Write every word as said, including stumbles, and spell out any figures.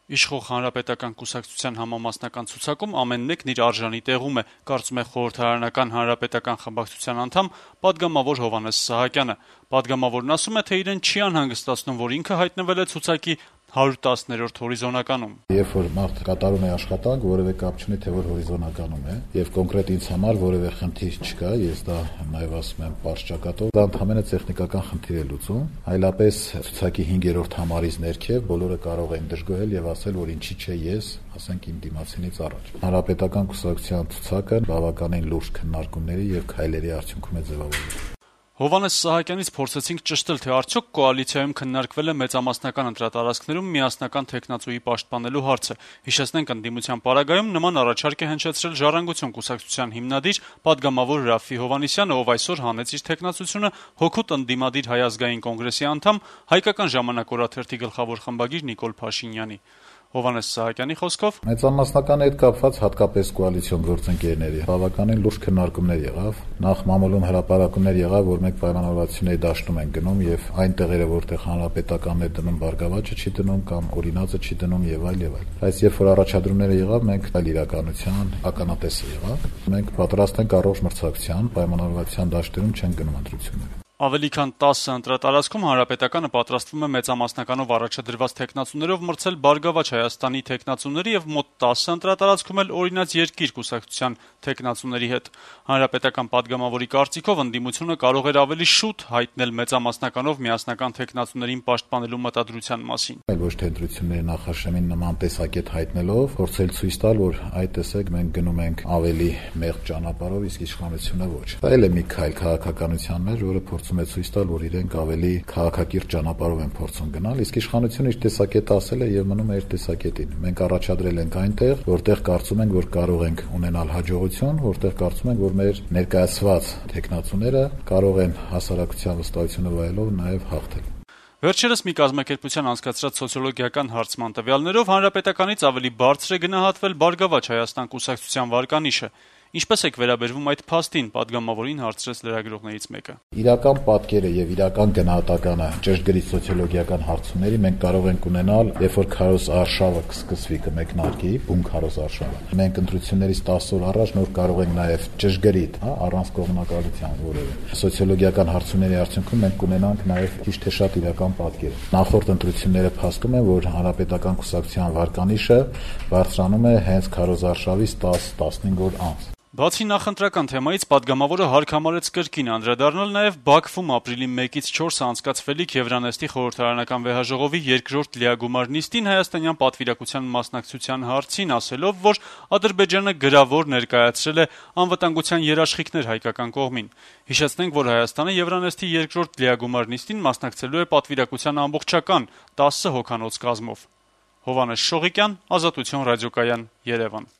Իշխող հանրապետական կուսակցության համամասնական ցուցակում ամեն մեկն իր արժանի տեղում է, կարծում է խորհրդարանական հանրապետական խմբակցության անդամ պատգամավոր Հովհաննես Սահակյանը։ Պատգամավորն ասում է, թե իրեն չի անհանգստացնում, որ ինքը հայտնվել է ցուցակի հարյուր տասներորդ հորիզոնականում։ Երբ որ մարդ կատարում է աշխատանք, որևէ կապ չունի, թե որ հորիզոնականում է, եւ կոնկրետ ինձ համար որևէ խնդիր չկա, ես դա նաեւ ասում եմ պարզ ճակատով, դա ընդհանրապես տեխնիկական խնդիր է լուծում, այլապես ցուցակի հինգերորդ համարից ներքև բոլորը կարող են դժգոհել եւ ասել, որ ինչի՞ չէ ես, ասենք իմ դիմացինից առաջ։ Հանրապետական կուսակցության ցուցակը բավականին լուրջ քննարկումների եւ քայլերի արդյունքում է ձևավորվել։ Հովհաննես Սահակյանից փորձեցինք ճշտել, թե արդյոք կոալիցիայում քննարկվել է մեծամասնական ընտրատարածքներում միասնական թեկնածուի պաշտպանելու հարցը։ Հիշեցնենք, ընդդիմության պարագայում նման առաջարկ է հնչեցրել Ժառանգություն կուսակցության հիմնադիր պատգամավոր Ռաֆֆի Հովհաննիսյանը, ով այսօր հանեց իր թեկնածությունը հօգուտ ընդդիմադիր Հայ ազգային կոնգրեսի անդամ, Հայկական ժամանակ օրաթերթի գլխավոր խմբագիր Նիկոլ Փաշինյանի։ Հովհաննես Սահակյանի խոսքով մեծամասնական հետ կապված հատկապես կոալիցիոն գործընկերների բավականին լուրջ քննարկումներ եղավ։ Նախ մամուլում հրապարակումներ եղավ, որ մենք պայմանավորվածությունների դաշտում ենք գնում եւ այն տեղերը, որտեղ հանրապետականն է դնում, Բարգավաճը չի դնում կամ Օրինածը չի դնում եւ այլ եւ այլ։ Բայց երբ որ առաջադրումները եղավ, մենք այլ իրականության ականատեսը եղանք։ Մենք պատրաստ ենք առողջ մրցակցության պայմանավորվածության դաշտերում չեն գնում ընտրությունները։ Ավելի քան տասը ընտրատարածքում հանրապետականը պատրաստվում է մեծամասնականով առաջադրված թեկնածուներով մրցել Բարգավաճ Հայաստանի թեկնածուների եւ մոտ տասը ընտրատարածքում էլ Օրինաց երկիր կուսակցության թեկնածուների հետ։ Հանրապետական պատգամավորի կարծիքով ընդդիմությունը կարող էր ավելի շուտ հայտնել մեծամասնականով միասնական թեկնածուներին պաշտպանելու մտադրության մասին։ Այլ ոչ թե ընտրությունների նախաշեմին նման տեսակետ հայտնելով փորձել ցույց տալ, որ այ տեսեք մենք գնում ենք ավելի մեղմ ճանապարհով, իսկ իշխանությունը ոչ։ Դա էլ է մի քայլ քաղաքականության մեջ, որը փորձում է ցույց տալ, որ իրենք ավելի քաղաքակիրթ ճանապարհով են փորձում գնալ, իսկ իշխանությունը իր տեսակետը ասել է եւ մնում է իր տեսակետին։ Մենք առաջադրել ենք այնտեղ, որտեղ կարծում ենք, որ կարող ենք ունենալ հաջողություն, որտեղ կարծում ենք, որ մեր ներկայացված թեկնածուները կարող են հասարակության վստահությունը վայելով նաեւ հաղթել։ Վերջերս մի կազմակերպության անցկացրած սոցիոլոգիական հարցման տվյալներով հանրապետականից ավելի բարձր է գնահատվել Բարգավաճ Հայաստան կուսակցության վարկանիշը։ Ինչպես եք վերաբերվում այդ փաստին, պատգամավորին հարցրեց լրագրողներից մեկը։ Իրական պատկերը եւ իրական գնահատականը ճշգրիտ սոցիոլոգիական հարցումների մենք կարող ենք ունենալ, երբ որ քարոզ արշավը կսկսվի կմեկնարկի, բուն քարոզ արշավը։ Մենք ընտրություններից տասը օր առաջ նոր կարող ենք նաեւ ճշգրիտ, հա, առանց կողմնակալության որևէ սոցիոլոգիական հարցումների արդյունքում մենք կունենանք նաեւ քիչ թե շատ իրական պատկեր։ Նախորդ ընտրությունները փաստում են, որ հանրապետական կուսակցության վարկանիշը բարձրանում է հենց քարոզ արշավից տասը տասնհինգ օր անց։ Բացի նախընտրական թեմայից պատգամավորը հարկ համարեց կրկին անդրադառնալ նաև Բաքվում ապրիլի մեկից չորսը անցկացվելիք Եվրանեստի խորհրդարանական վեհաժողովի երկրորդ լիագումար նիստին հայաստանյան պատվիրակության մասնակցության հարցին, ասելով, որ Ադրբեջանը գրավոր ներկայացրել է անվտանգության երաշխիքներ հայկական կողմին։ Հիշեցնենք, որ Հայաստանը Եվրանեստի երկրորդ լիագումար նիստին մասնակցելու է պատվիրակության ամբողջական տասը հոգանոց կազմով։ Հովհաննես Շողիկյան, Ազատություն ռադիոկայան, Երևան։